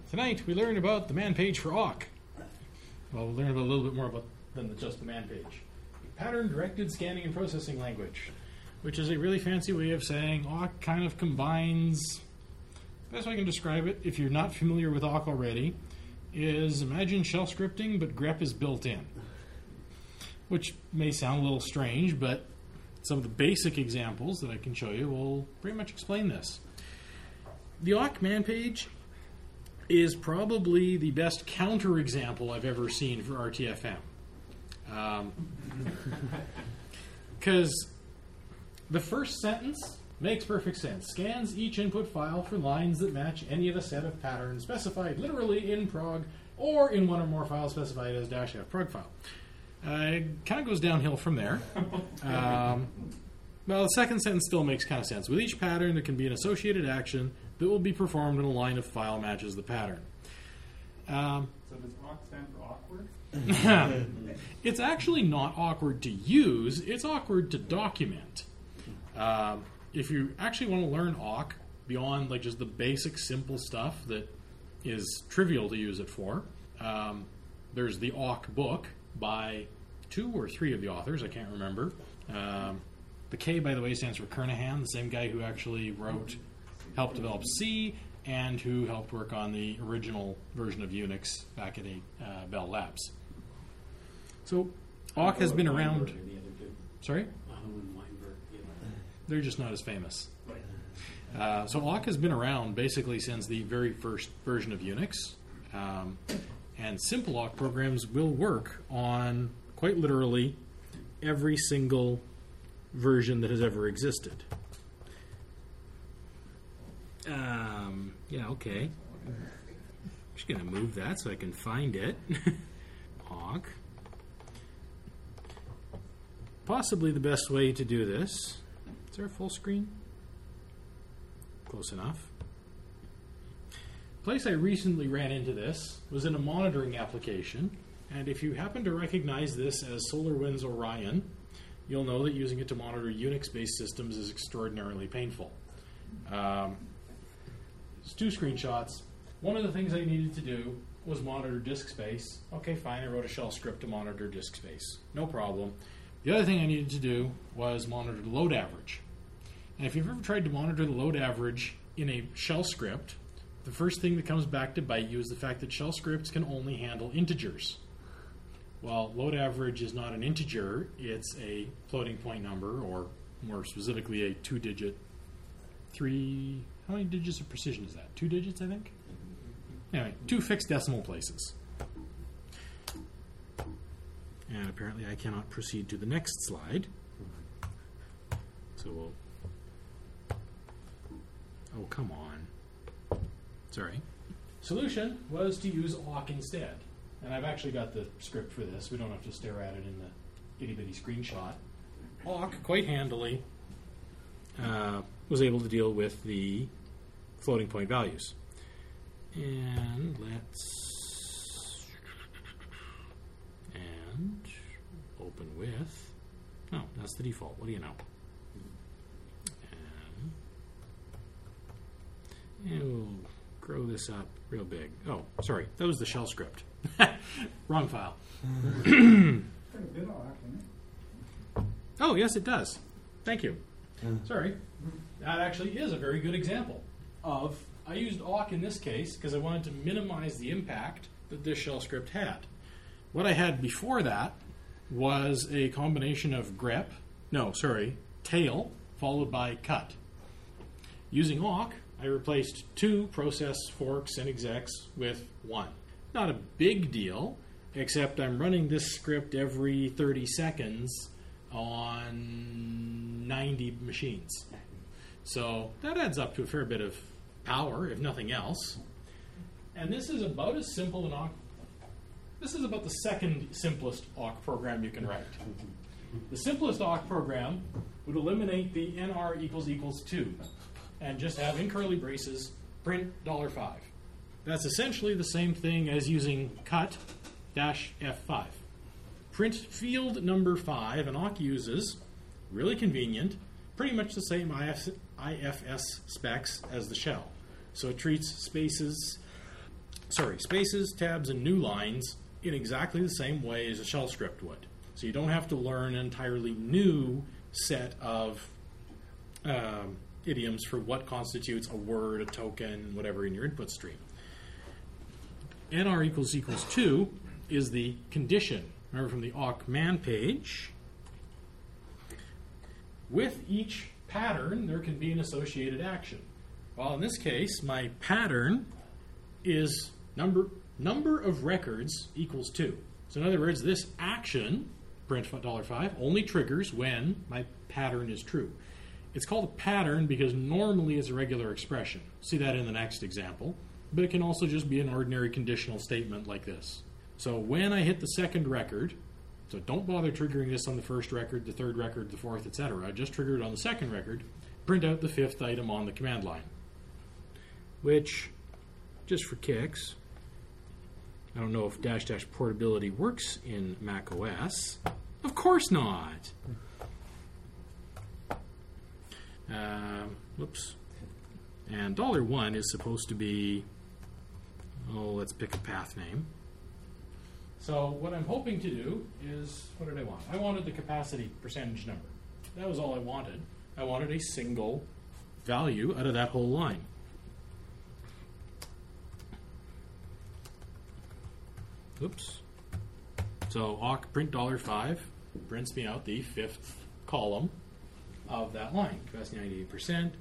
Tonight we learn about the man page for awk. Well, we'll learn a little bit more than just the man page. Pattern-directed scanning and processing language, which is a really fancy way of saying awk kind of combines... The best way I can describe it, if you're not familiar with awk already, is imagine shell scripting, but grep is built in. Which may sound a little strange, but some of the basic examples that I can show you will pretty much explain this. The awk man page is probably the best counterexample I've ever seen for RTFM. Because the first sentence makes perfect sense. Scans each input file for lines that match any of a set of patterns specified literally in prog or in one or more files specified as -f prog file. It kind of goes downhill from there. Well, the second sentence still makes kind of sense. With each pattern, there can be an associated action that will be performed when a line of file matches the pattern. So does awk stand for awkward? It's actually not awkward to use. It's awkward to document. If you actually want to learn awk beyond like just the basic simple stuff that is trivial to use it for, there's the awk book by 2 or 3 of the authors. I can't remember. The K, by the way, stands for Kernahan, the same guy who actually helped develop C, and who helped work on the original version of Unix back at Bell Labs. So awk has been around. Sorry? They're just not as famous. So awk has been around basically since the very first version of Unix. And simple awk programs will work on, quite literally, every single version that has ever existed. Yeah, okay. I'm just going to move that so I can find it. Awk. Possibly the best way to do this. Is there a full screen? Close enough. The place I recently ran into this was in a monitoring application, and if you happen to recognize this as SolarWinds Orion, you'll know that using it to monitor Unix-based systems is extraordinarily painful. There's 2 screenshots. One of the things I needed to do was monitor disk space. Okay, fine, I wrote a shell script to monitor disk space. No problem. The other thing I needed to do was monitor the load average. And if you've ever tried to monitor the load average in a shell script, the first thing that comes back to bite you is the fact that shell scripts can only handle integers. Well, load average is not an integer, it's a floating point number, or more specifically a 2-digit, how many digits of precision is that? 2 digits, I think? Anyway, 2 fixed decimal places. And apparently I cannot proceed to the next slide. So we'll... Oh, come on. Sorry. Solution was to use awk instead. And I've actually got the script for this. We don't have to stare at it in the itty-bitty screenshot. Awk, quite handily, was able to deal with the floating point values. And let's... And open with... No, that's the default. What do you know? And we'll grow this up real big. Oh, sorry. That was the shell script. Wrong file. Oh, yes, it does. Thank you. Sorry. That actually is a very good example of... I used awk in this case because I wanted to minimize the impact that this shell script had. What I had before that was a combination of tail, followed by cut. Using awk, I replaced 2 process forks and execs with 1. Not a big deal, except I'm running this script every 30 seconds on 90 machines. So that adds up to a fair bit of power, if nothing else. And this is about as simple an awk. This is about the second simplest awk program you can write. The simplest awk program would eliminate the nr == 2 and just have in curly braces print $5. That's essentially the same thing as using cut-F5. Print field number 5 an awk uses, really convenient, pretty much the same IFS specs as the shell. So it treats spaces spaces, tabs, and new lines in exactly the same way as a shell script would. So you don't have to learn an entirely new set of idioms for what constitutes a word, a token, whatever in your input stream. nr equals 2 is the condition. Remember from the awk man page, with each pattern there can be an associated action. Well, in this case, my pattern is number of records equals 2. So in other words, this action, print $5, only triggers when my pattern is true. It's called a pattern because normally it's a regular expression. See that in the next example. But it can also just be an ordinary conditional statement like this. So when I hit the second record, so don't bother triggering this on the first record, the third record, the fourth, etc. Just trigger it on the second record. Print out the fifth item on the command line. Which, just for kicks, I don't know if -- portability works in Mac OS. Of course not. Whoops. And $1 is supposed to be, let's pick a path name. So what I'm hoping to do is, what did I want? I wanted the capacity percentage number. That was all I wanted. I wanted a single value out of that whole line. Oops. So awk print $5 prints me out the fifth column of that line, capacity 98%.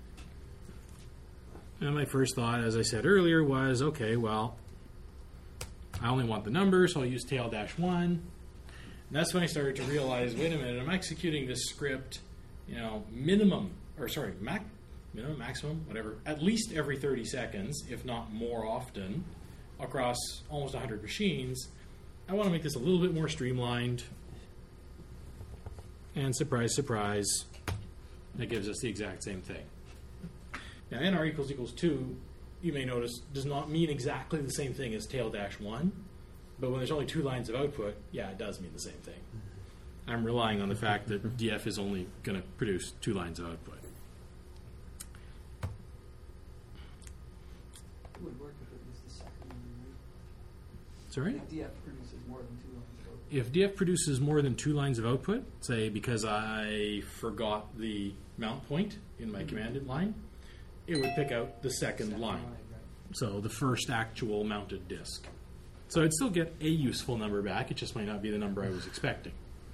And my first thought, as I said earlier, was, okay, well, I only want the number, so I'll use tail-1. And that's when I started to realize, wait a minute, I'm executing this script, maximum, whatever, at least every 30 seconds, if not more often, across almost 100 machines. I want to make this a little bit more streamlined. And surprise, surprise, that gives us the exact same thing. Now, nr equals 2, you may notice, does not mean exactly the same thing as tail-1, but when there's only 2 lines of output, yeah, it does mean the same thing. I'm relying on the fact that df is only going to produce 2 lines of output. It would work if it was the second one, right? Sorry? If df produces more than 2 lines of output. If df produces more than 2 lines of output, say because I forgot the mount point in my commanded line, it would pick out the second line. Right. So the first actual mounted disk. So I'd still get a useful number back, it just might not be the number I was expecting.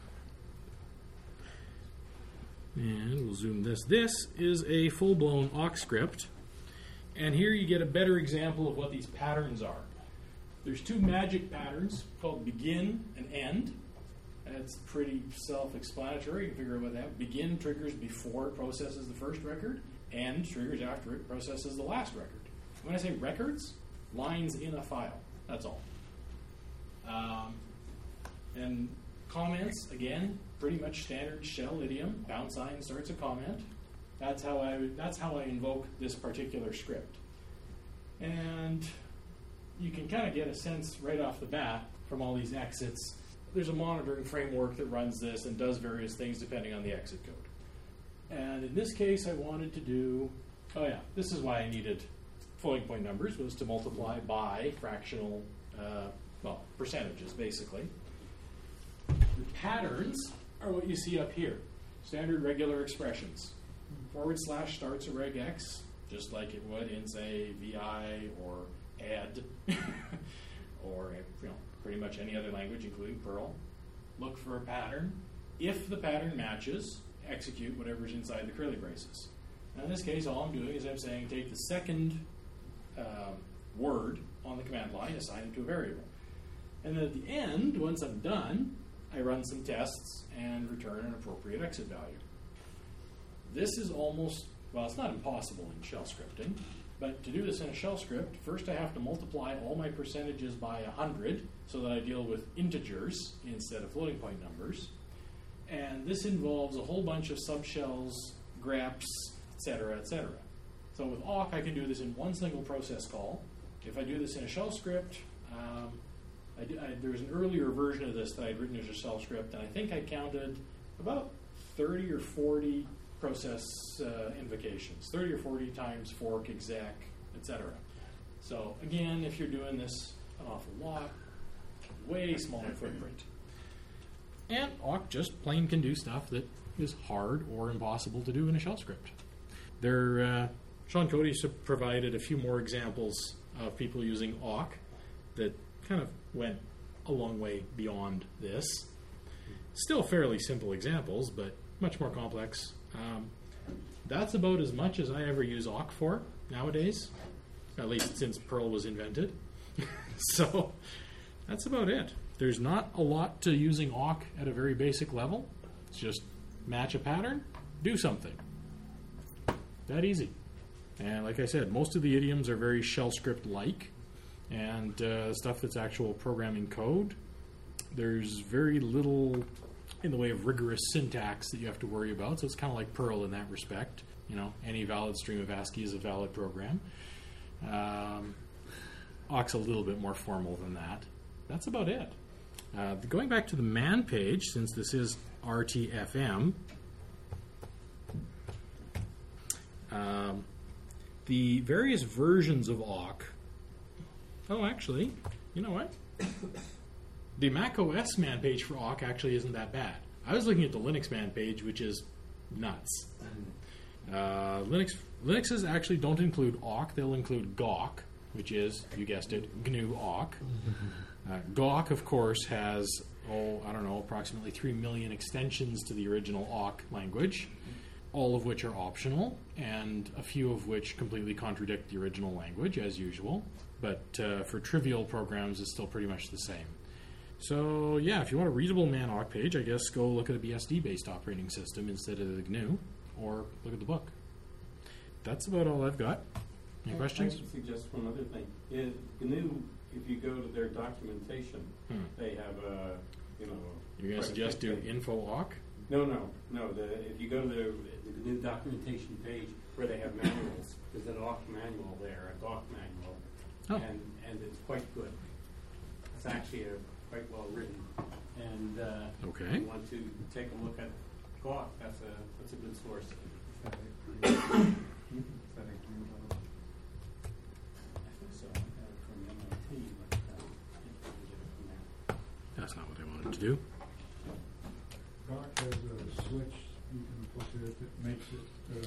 And we'll zoom this. This is a full-blown awk script. And here you get a better example of what these patterns are. There's 2 magic patterns called begin and end. That's pretty self-explanatory. You can figure out what that. Begin triggers before it processes the first record. End triggers after it processes the last record. When I say records, lines in a file. That's all. And comments, again, pretty much standard shell idiom. Pound sign starts a comment. That's how I invoke this particular script. And you can kind of get a sense right off the bat from all these exits. There's a monitoring framework that runs this and does various things depending on the exit code. And in this case, I wanted to do, this is why I needed floating point numbers, was to multiply by fractional, percentages, basically. The patterns are what you see up here. Standard regular expressions. / starts a regex, just like it would in, say, VI or add, or pretty much any other language, including Perl. Look for a pattern. If the pattern matches, execute whatever's inside the curly braces. Now in this case, all I'm doing is I'm saying take the second word on the command line, assign it to a variable. And then at the end, once I'm done, I run some tests and return an appropriate exit value. This is almost, it's not impossible in shell scripting, but to do this in a shell script, first I have to multiply all my percentages by 100 so that I deal with integers instead of floating point numbers. And this involves a whole bunch of subshells, greps, etc., etc. So with awk, I can do this in one single process call. If I do this in a shell script, there was an earlier version of this that I'd written as a shell script, and I think I counted about 30 or 40 process invocations, 30 or 40 times fork, exec, etc. So again, if you're doing this an awful lot, way smaller footprint. And awk just plain can do stuff that is hard or impossible to do in a shell script. Sean Cody provided a few more examples of people using awk that kind of went a long way beyond this. Still fairly simple examples, but much more complex. That's about as much as I ever use awk for nowadays, at least since Perl was invented. So that's about it. There's not a lot to using awk at a very basic level. It's just match a pattern, do something. That easy. And like I said, most of the idioms are very shell script-like, and stuff that's actual programming code, there's very little in the way of rigorous syntax that you have to worry about. So it's kind of like Perl in that respect. You know, any valid stream of ASCII is a valid program. Awk's a little bit more formal than that. That's about it. Going back to the man page, since this is RTFM, the various versions of awk. Oh, actually, you know what? The Mac OS man page for awk actually isn't that bad. I was looking at the Linux man page, which is nuts. Linuxes actually don't include awk. They'll include gawk, which is, you guessed it, GNU awk. Gawk, of course, has, approximately 3 million extensions to the original awk language, all of which are optional, and a few of which completely contradict the original language, as usual. But for trivial programs, it's still pretty much the same. So, yeah, if you want a readable man awk page, I guess go look at a BSD-based operating system instead of the GNU, or look at the book. That's about all I've got. Any questions? I would suggest one other thing. GNU, if you go to their documentation, they have a, You're going to suggest do info awk? No. If you go to the GNU documentation page where they have manuals, there's an awk manual there, a gawk manual, and it's quite good. It's actually quite well written. And Okay. if you want to take a look at gawk, that's a good source. Is that a GNU level? I think so. I got it from MIT, but I can't really get it from there. That's not what I wanted to do. Gawk has a switch you can put to it that makes it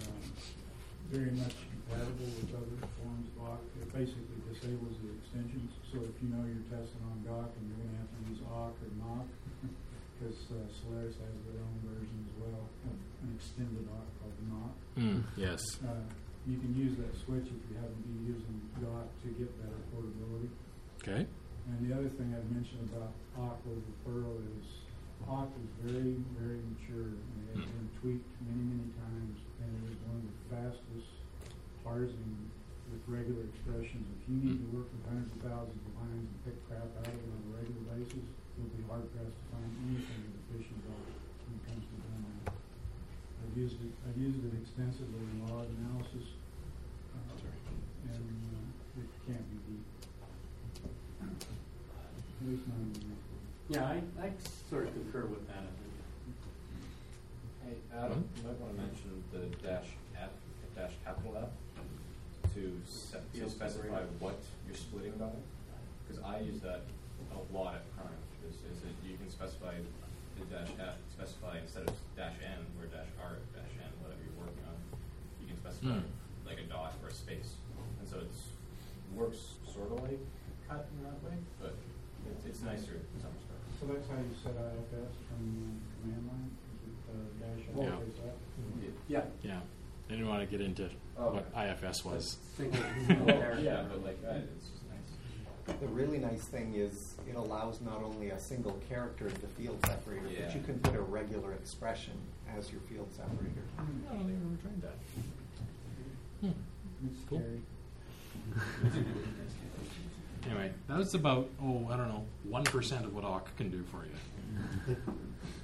very much compatible with other forms of awk. It basically disables the extensions. So if you know you're testing on Gawk and you're going to have to use awk or knock, because Solaris has their own version as well, an extended awk called knock. Yes. You can use that switch if you happen to be using Gawk to get better portability. Okay. And the other thing I'd mention about awk over Perl is awk is very, very mature, and it has been tweaked many, many times, and it is one of the fastest parsing with regular expressions. If you need to work with hundreds of thousands of lines and pick crap out of it on a regular basis, you'll be hard pressed to find anything that efficient awk when it comes to doing that. I've used it extensively in log analysis, and it can't be beat. At least not in the next one. Yeah, I sort of concur with that. I think. Hey, Adam, you might want to mention the dash capital F to specify what you're splitting by. Because I use that a lot at Prime. Is that you can specify the dash F, specify instead of dash N or dash R, dash N, whatever you're working on, you can specify like a dot or a space. And so it works sort of like cut in that way, but it's nicer in some respects. So that's how you set IFS from command line? Dash Yeah. is that? Yeah. Yeah. I didn't want to get into what IFS was. Yeah, but like that, it's just nice. The really nice thing is it allows not only a single character as the field separator, Yeah. but you can put a regular expression as your field separator. I don't think I've ever tried that. It's Cool. scary. Anyway, that was about, 1% of what awk can do for you.